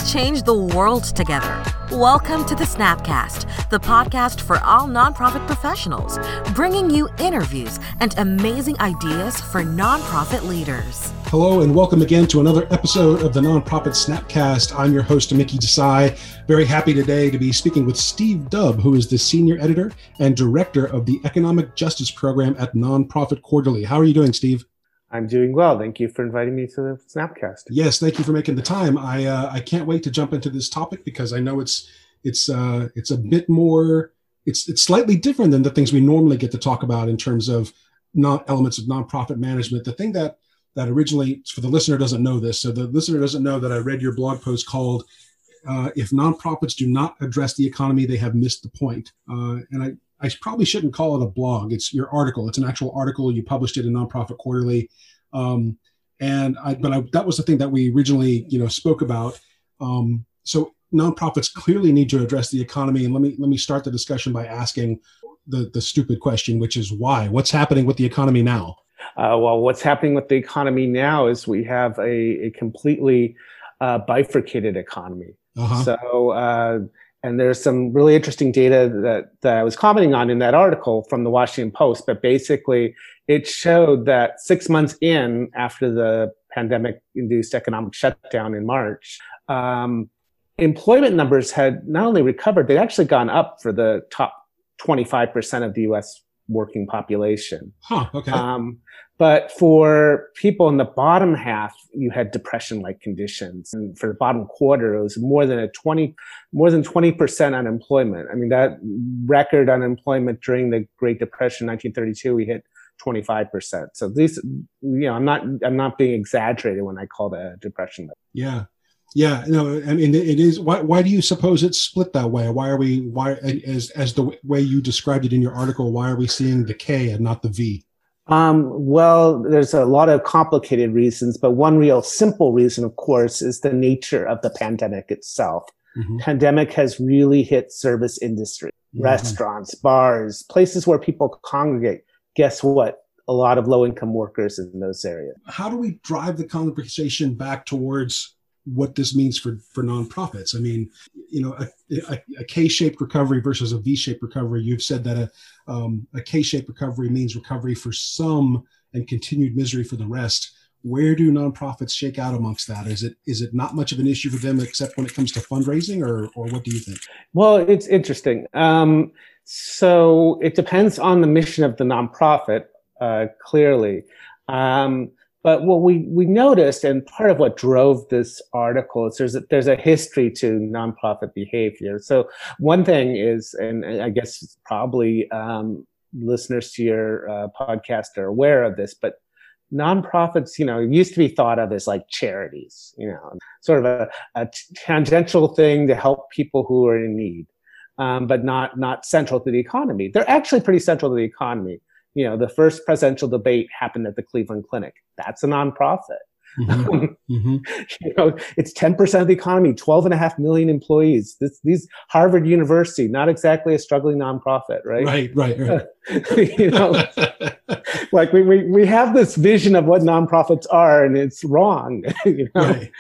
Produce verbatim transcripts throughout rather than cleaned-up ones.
change the world together. Welcome to the Snapcast, the podcast for all nonprofit professionals, bringing you interviews and amazing ideas for nonprofit leaders. Hello and welcome again to another episode of the Nonprofit Snapcast. I'm your host, Mickey Desai. Very happy today to be speaking with Steve Dubb, who is the Senior Editor and Director of the Economic Justice Program at Nonprofit Quarterly. How are you doing, Steve? I'm doing well. Thank you for inviting me to the Snapcast. Yes, thank you for making the time. I uh, I can't wait to jump into this topic because I know it's it's uh, it's a bit more it's it's slightly different than the things we normally get to talk about in terms of non elements of nonprofit management. The thing that that originally, for the listener doesn't know this, so the listener doesn't know that I read your blog post called uh, "If Nonprofits Do Not Address the Economy, They Have Missed the Point," uh, and I. I probably shouldn't call it a blog. It's your article. It's an actual article. You published it in Nonprofit Quarterly. Um, and I, but I, that was the thing that we originally, you know, spoke about. Um, so nonprofits clearly need to address the economy. And let me, let me start the discussion by asking the, the stupid question, which is why? What's happening with the economy now? Uh, well, what's happening with the economy now is we have a, a completely uh, bifurcated economy. Uh-huh. So, uh, And there's some really interesting data that, that I was commenting on in that article from the Washington Post, but basically it showed that six months in after the pandemic-induced economic shutdown in March, um, employment numbers had not only recovered, they'd actually gone up for the top twenty-five percent of the U S working population. Huh, okay. Um, but for people in the bottom half, you had depression-like conditions. And for the bottom quarter, it was more than a twenty, more than twenty percent unemployment. I mean, that record unemployment during the Great Depression, nineteen thirty-two, we hit twenty-five percent. So these, you know, I'm not, I'm not being exaggerated when I call that a depression. Yeah. Yeah, no, I mean, it is. Why, why do you suppose it's split that way? Why are we, why, as, as the way you described it in your article, why are we seeing the K and not the V? Um, well, there's a lot of complicated reasons, but one real simple reason, of course, is the nature of the pandemic itself. Mm-hmm. Pandemic has really hit service industry, mm-hmm. restaurants, bars, places where people congregate. Guess what? A lot of low-income workers in those areas. How do we drive the conversation back towards what this means for, for nonprofits? I mean, you know, a, a, a K-shaped recovery versus a V-shaped recovery. You've said that a, um, a K-shaped recovery means recovery for some and continued misery for the rest. Where do nonprofits shake out amongst that? Is it is it not much of an issue for them except when it comes to fundraising, or or what do you think? Well, it's interesting. Um, so it depends on the mission of the nonprofit, uh, clearly. Um, But what we, we noticed, and part of what drove this article, is there's a, there's a history to nonprofit behavior. So one thing is, and I guess probably um, listeners to your uh, podcast are aware of this, but nonprofits, you know, used to be thought of as like charities, you know, sort of a, a tangential thing to help people who are in need, um, but not not central to the economy. They're actually pretty central to the economy. You know, the first presidential debate happened at the Cleveland Clinic. That's a nonprofit. Mm-hmm. mm-hmm. You know, it's ten percent of the economy, twelve and a half million employees. This, these Harvard University, not exactly a struggling nonprofit, right? Right, right, right. You know, like we, we, we have this vision of what nonprofits are, and it's wrong. You know? Right.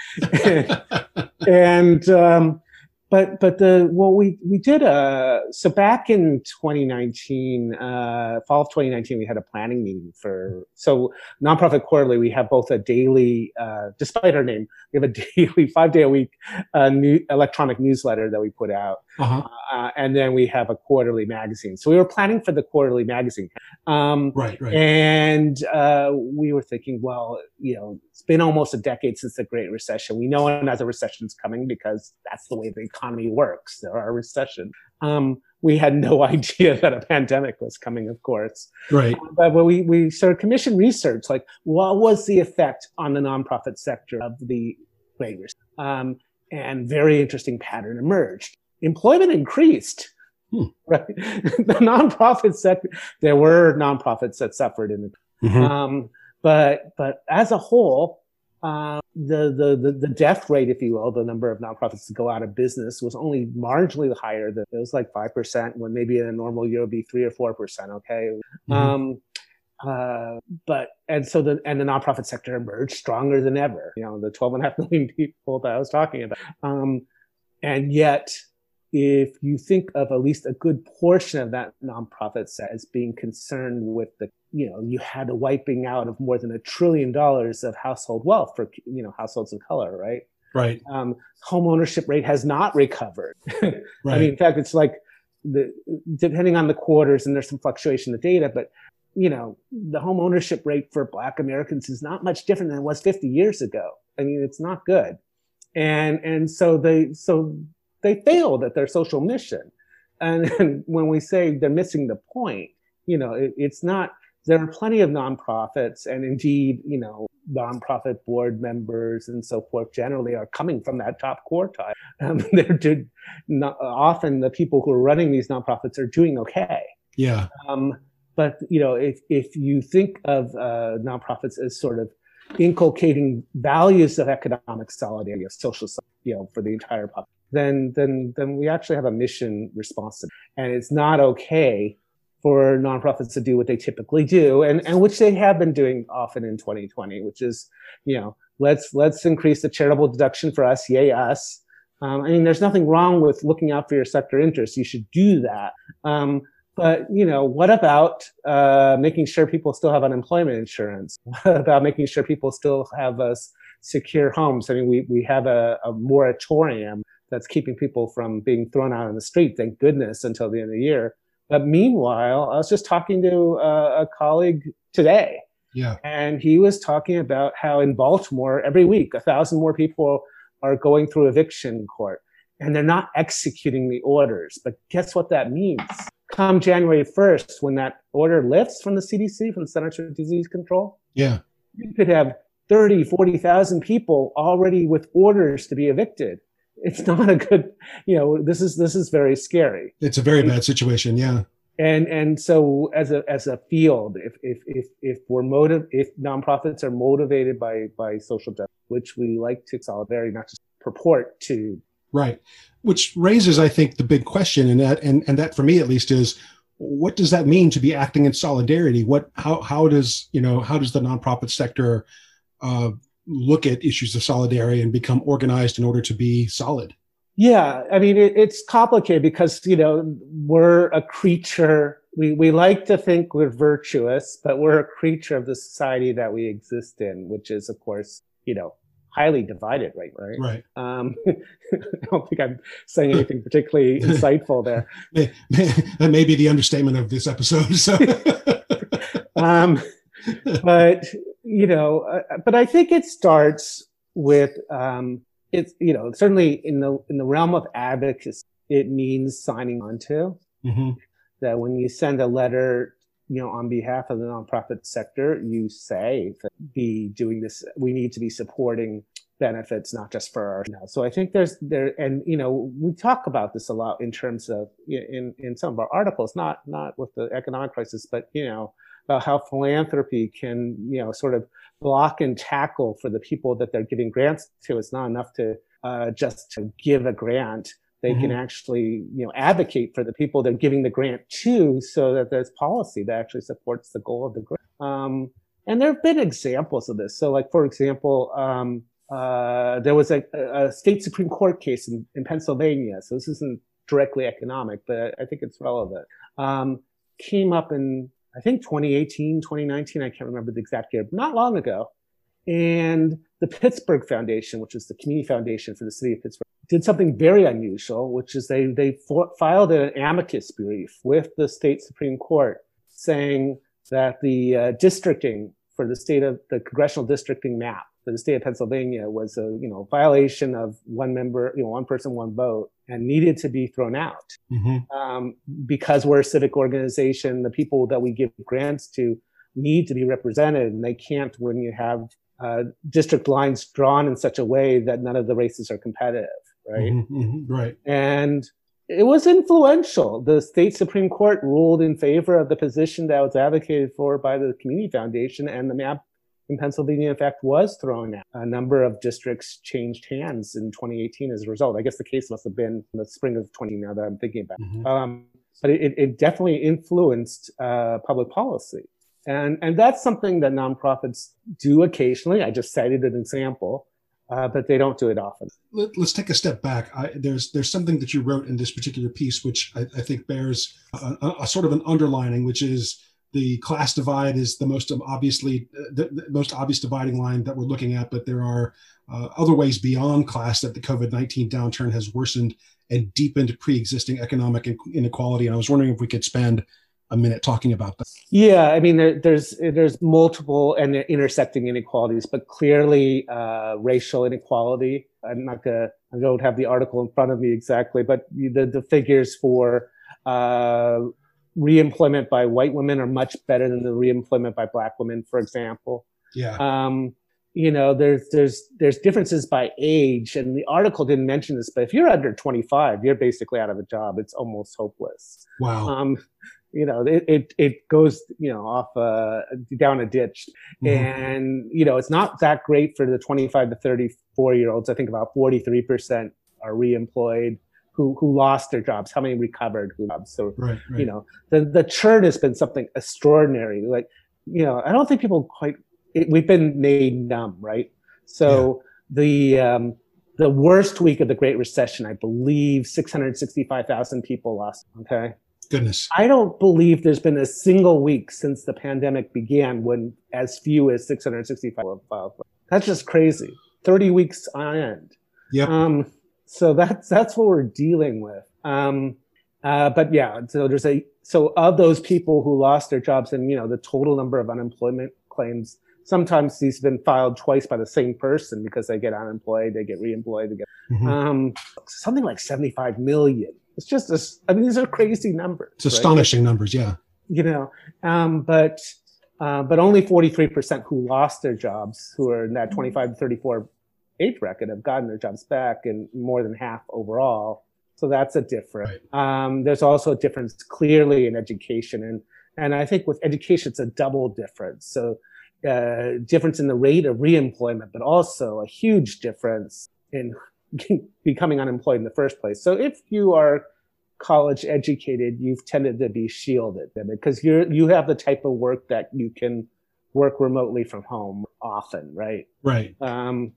and, and um, But but the well we we did a so back in twenty nineteen, uh, fall of twenty nineteen, we had a planning meeting for so Nonprofit Quarterly. We have both a daily, uh, despite our name, we have a daily five day a week uh, new electronic newsletter that we put out, uh-huh. uh, and then we have a quarterly magazine. So we were planning for the quarterly magazine, um, right, right, and uh, we were thinking, well, you know, it's been almost a decade since the Great Recession. We know another recession is coming because that's the way the economy works. There are recessions. Um, we had no idea that a pandemic was coming, of course. Right. Uh, but when we, we sort of commissioned research, like what was the effect on the nonprofit sector of the Great Recession? Um, and very interesting pattern emerged. Employment increased. Hmm. Right. The nonprofit sector, there were nonprofits that suffered in the, mm-hmm. um, but, but as a whole, uh, the, the, the, the death rate, if you will, the number of nonprofits to go out of business was only marginally higher than it was like five percent when maybe in a normal year it would be three or four percent. Okay. Mm-hmm. Um, Uh, but and so the and the nonprofit sector emerged stronger than ever. You know, the twelve and a half million people that I was talking about. Um, and yet, if you think of at least a good portion of that nonprofit set as being concerned with the, you know, you had a wiping out of more than a trillion dollars of household wealth for, you know, households of color, right? Right. Um, home ownership rate has not recovered. Right. I mean, in fact, it's like the depending on the quarters, and there's some fluctuation in the data, but you know, the home ownership rate for Black Americans is not much different than it was fifty years ago. I mean, it's not good. And, and so they, so they failed at their social mission. And, and when we say they're missing the point, you know, it, it's not, there are plenty of nonprofits, and indeed, you know, nonprofit board members and so forth generally are coming from that top quartile. Um, they're do, not, often the people who are running these nonprofits are doing okay. Yeah. Um, But, you know, if, if you think of uh, nonprofits as sort of inculcating values of economic solidarity, of social, you know, for the entire population, then, then, then we actually have a mission responsibility. And it's not okay for nonprofits to do what they typically do, and, and which they have been doing often in twenty twenty, which is, you know, let's, let's increase the charitable deduction for us, yay us. Um, I mean, there's nothing wrong with looking out for your sector interests. You should do that. Um, But, you know, what about uh, making sure people still have unemployment insurance? What about making sure people still have uh, secure homes? I mean, we, we have a, a moratorium that's keeping people from being thrown out on the street, thank goodness, until the end of the year. But meanwhile, I was just talking to a, a colleague today. Yeah. And he was talking about how in Baltimore, every week, a thousand more people are going through eviction court. And they're not executing the orders. But guess what that means? Come January first, when that order lifts from the C D C, from the Centers for Disease Control, yeah, you could have thirty, forty thousand people already with orders to be evicted. It's not a good, you know, this is, this is very scary. It's a very bad situation. Yeah. And, and so as a, as a field, if, if, if, if we're motive, if nonprofits are motivated by, by social justice, which we like to solidarity, not just purport to. Right. Which raises, I think, the big question, and that, and, and that for me at least is, what does that mean to be acting in solidarity? What, how, how does, you know, how does the nonprofit sector uh, look at issues of solidarity and become organized in order to be solid? Yeah, I mean, it, it's complicated because, you know, we're a creature. We, we like to think we're virtuous, but we're a creature of the society that we exist in, which is, of course, you know, highly divided, right? Right. Right. Um, I don't think I'm saying anything particularly insightful there. May, may, that may be the understatement of this episode. So. um, but you know, uh, but I think it starts with um, it's you know certainly in the in the realm of advocacy, it means signing on to mm-hmm. that when you send a letter, you know, on behalf of the nonprofit sector, you say that be doing this, we need to be supporting benefits, not just for our, you know. So I think there's there, and, you know, we talk about this a lot in terms of, in, in some of our articles, not, not with the economic crisis, but, you know, about how philanthropy can, you know, sort of block and tackle for the people that they're giving grants to. It's not enough to, uh, just to give a grant. They mm-hmm. can actually, you know, advocate for the people they're giving the grant to, so that there's policy that actually supports the goal of the grant. Um, and there have been examples of this. So, like, for example, um, uh, there was a, a state Supreme Court case in, in Pennsylvania. So this isn't directly economic, but I think it's relevant. Um, came up in, I think, twenty eighteen, twenty nineteen. I can't remember the exact year, but not long ago. And the Pittsburgh Foundation, which is the community foundation for the city of Pittsburgh, did something very unusual, which is they they for, filed an amicus brief with the state Supreme Court saying that the uh, districting for the state of the congressional districting map for the state of Pennsylvania was a you know violation of one member, you know, one person, one vote, and needed to be thrown out. Mm-hmm. Um, because we're a civic organization, the people that we give grants to need to be represented, and they can't when you have uh, district lines drawn in such a way that none of the races are competitive. Right. Mm-hmm, mm-hmm, right. And it was influential. The state Supreme Court ruled in favor of the position that was advocated for by the Community Foundation, and the map in Pennsylvania, in fact, was thrown out. A number of districts changed hands in twenty eighteen as a result. I guess the case must have been in the spring of twenty, now that I'm thinking about it. Mm-hmm. Um, but it, it definitely influenced uh, public policy. And, and that's something that nonprofits do occasionally. I just cited an example, uh, but they don't do it often. Let, let's take a step back. I, there's there's something that you wrote in this particular piece, which I, I think bears a, a, a sort of an underlining, which is the class divide is the most obviously the, the most obvious dividing line that we're looking at, but there are uh, other ways beyond class that the COVID nineteen downturn has worsened and deepened pre-existing economic inequality. And I was wondering if we could spend a minute talking about that. Yeah, I mean, there, there's there's multiple and intersecting inequalities, but clearly uh, racial inequality. I'm not gonna, I don't have the article in front of me exactly, but the the figures for uh, reemployment by white women are much better than the reemployment by black women, for example. Yeah. Um, you know, there's there's there's differences by age, and the article didn't mention this, but if you're under twenty-five, you're basically out of a job. It's almost hopeless. Wow. Um, you know, it, it, it goes, you know, off, uh, down a ditch. Mm-hmm. And, you know, it's not that great for the twenty-five to thirty-four year olds. I think about forty-three percent are reemployed who, who lost their jobs. How many recovered who jobs? So, right, right. you know, the, the churn has been something extraordinary. Like, you know, I don't think people quite, it, we've been made numb, right? So yeah. the, um, the worst week of the Great Recession, I believe six hundred sixty-five thousand people lost, okay? Goodness. I don't believe there's been a single week since the pandemic began when as few as six hundred sixty-five have filed. That's just crazy. thirty weeks on end. Yep. Um, so that's that's what we're dealing with. Um, uh, but yeah, so there's a so of those people who lost their jobs, and you know the total number of unemployment claims. Sometimes these have been filed twice by the same person because they get unemployed, they get reemployed, they get mm-hmm. um, something like seventy-five million. It's just, a, I mean, these are crazy numbers. It's astonishing right? numbers, yeah. You know, um, but uh, but only forty-three percent who lost their jobs, who are in that twenty-five to thirty-four age bracket, have gotten their jobs back, and more than half overall. So that's a difference. Right. Um, there's also a difference clearly in education, and and I think with education, it's a double difference. So uh, difference in the rate of reemployment, but also a huge difference in becoming unemployed in the first place. So if you are college educated, you've tended to be shielded because you're you have the type of work that you can work remotely from home often, right? Right. Um,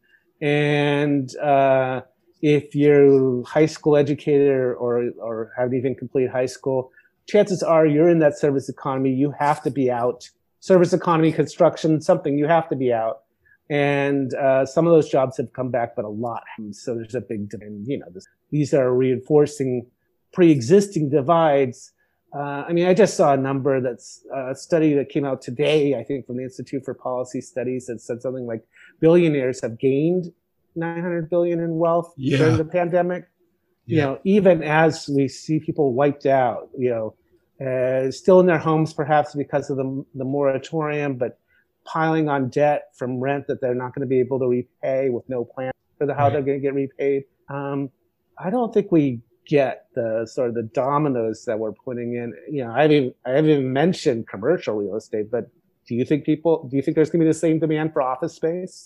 and uh, if you're high school educated or or haven't even completed high school, chances are you're in that service economy. You have to be out. Service economy, construction, something you have to be out. And uh, some of those jobs have come back, but a lot. So there's a big demand. You know, this, these are reinforcing pre-existing divides. Uh, I mean, I just saw a number that's uh, a study that came out today, I think, from the Institute for Policy Studies that said something like billionaires have gained nine hundred billion in wealth yeah. during the pandemic. Yeah. You know, even as we see people wiped out, you know, uh, still in their homes perhaps because of the the moratorium, but piling on debt from rent that they're not going to be able to repay with no plan for the how right. they're going to get repaid. Um, I don't think we get the sort of the dominoes that we're putting in. You know, I haven't, I haven't even mentioned commercial real estate, but do you think people, do you think there's going to be the same demand for office space?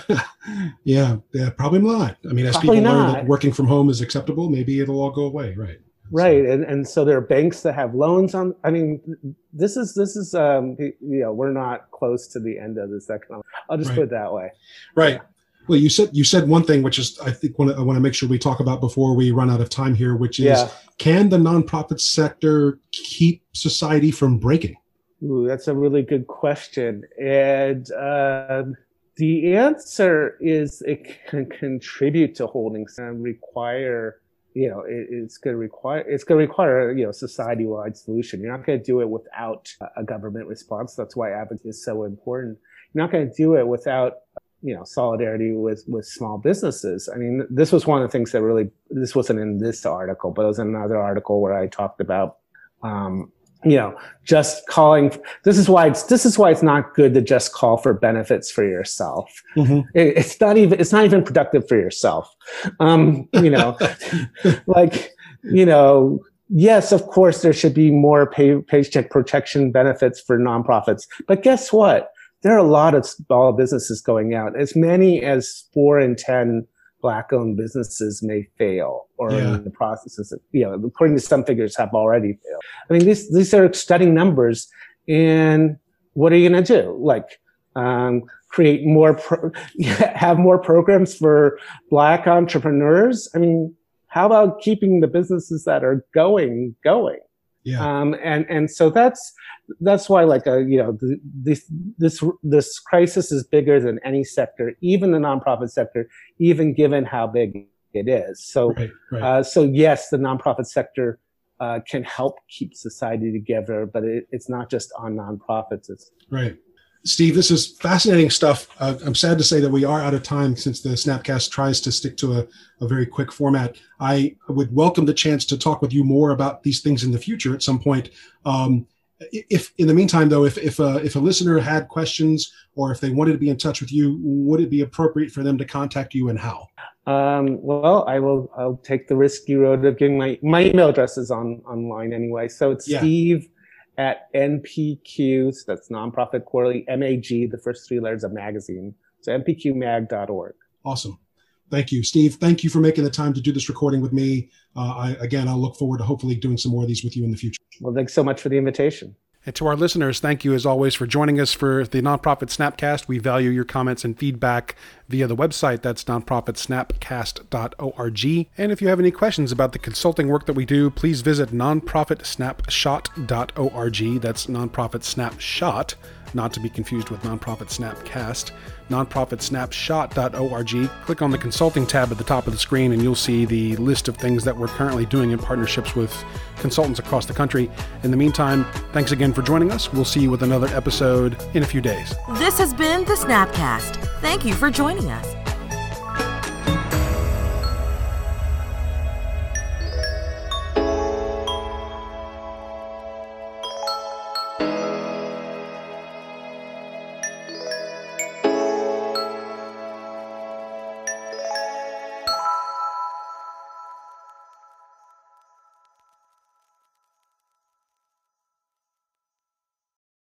yeah, yeah, probably not. I mean, as probably people not. learn that working from home is acceptable, maybe it'll all go away, right? Right, and and so there are banks that have loans on. I mean, this is this is um, you know, we're not close to the end of this economic. I'll just right. put it that way. Right. Yeah. Well, you said you said one thing, which is I think I want to make sure we talk about before we run out of time here, which is yeah. can the nonprofit sector keep society from breaking? Ooh, that's a really good question, and uh, the answer is it can contribute to holding and require. You know, it, it's going to require, it's going to require, you know, society-wide solution. You're not going to do it without a government response. That's why advocacy is so important. You're not going to do it without, you know, solidarity with, with small businesses. I mean, this was one of the things that really, this wasn't in this article, but it was in another article where I talked about, um, you know, just calling, this is why it's, this is why it's not good to just call for benefits for yourself. Mm-hmm. It, it's not even, it's not even productive for yourself. Um, you know, like, you know, yes, of course there should be more pay, paycheck protection benefits for nonprofits, but guess what? There are a lot of small businesses going out. As many as four in ten Black-owned businesses may fail, or yeah. in the processes, of, you know, according to some figures, have already failed. I mean, these these are stunning numbers, and what are you going to do? Like, um, create more, pro- have more programs for Black entrepreneurs? I mean, how about keeping the businesses that are going, going? Yeah. Um, and, and so that's, that's why, like, a, you know, the, this, this, this crisis is bigger than any sector, even the nonprofit sector, even given how big it is. So, right, right. Uh, so yes, the nonprofit sector uh, can help keep society together, but it, it's not just on nonprofits. It's right. Steve, this is fascinating stuff. Uh, I'm sad to say that we are out of time since the Snapcast tries to stick to a, a very quick format. I would welcome the chance to talk with you more about these things in the future at some point. Um, if in the meantime, though, if if a, if a listener had questions or if they wanted to be in touch with you, would it be appropriate for them to contact you, and how? Um, well, I will. I'll take the risky road of giving my my email address is on online anyway. So it's yeah. Steve at N P Q, so that's Nonprofit Quarterly, M A G, the first three letters of magazine. So N P Q mag dot org. Awesome. Thank you, Steve. Thank you for making the time to do this recording with me. Uh, I, again, I'll look forward to hopefully doing some more of these with you in the future. Well, thanks so much for the invitation. And to our listeners, thank you as always for joining us for the Nonprofit Snapcast. We value your comments and feedback via the website. That's nonprofit snapcast dot org. And if you have any questions about the consulting work that we do, please visit nonprofit snapshot dot org. That's Nonprofit Snapshot, not to be confused with Nonprofit Snapcast. nonprofit snapshot dot org. Click on the consulting tab at the top of the screen and you'll see the list of things that we're currently doing in partnerships with consultants across the country. In the meantime, thanks again for joining us. We'll see you with another episode in a few days. This has been the Snapcast. Thank you for joining us.